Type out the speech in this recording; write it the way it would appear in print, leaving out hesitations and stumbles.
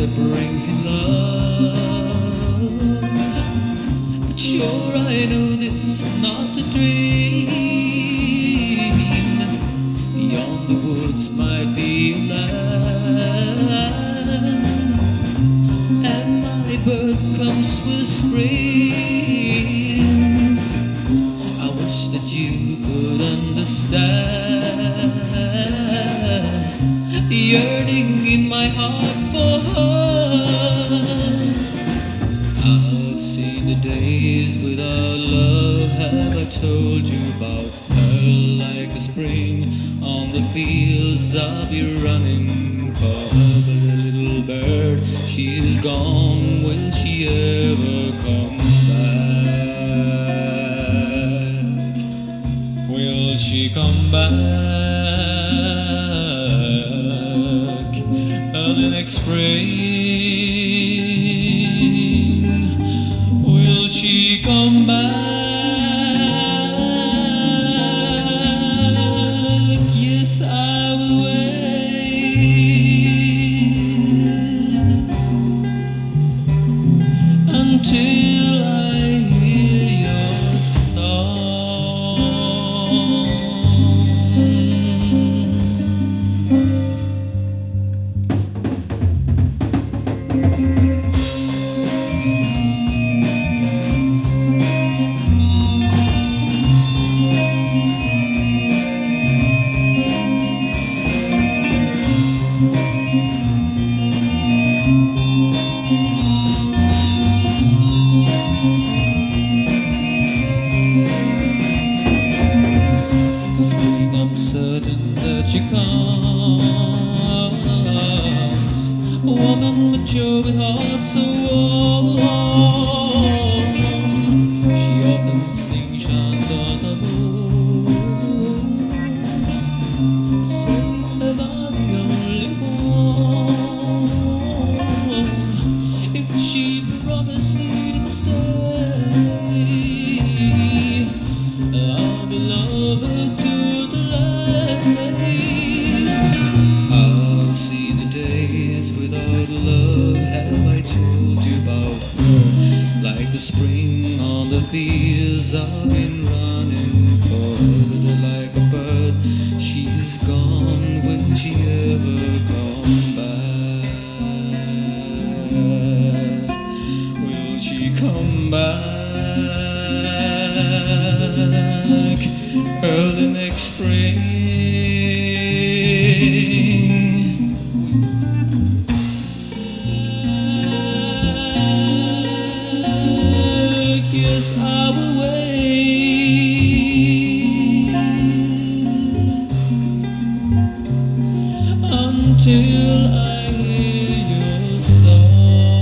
that brings him love. But sure I know this is not a dream. Beyond the woods might be a land, and my bird comes with springs. I wish that you could understand the yearning in my heart for her. I've seen the days without love. Have I told you about her? Like a spring on the fields, I'll be running for her. But a little bird, she is gone. Will she ever come back? Will she come back early next spring? Will she come back? Yes, I will wait until I hear your song. I'm certain that she comes, a woman mature with heart so warm. She often sings chants on the moon. Say, am I the only one? If she promised me to stay, I'll be lover to the last day. I'll see the days without love. Have I told you about her? Like the spring on the fields, I've been running for her. Like a bird, she is gone. Will she ever come back? Will she come back early next spring? Yes, I will wait until I hear your song.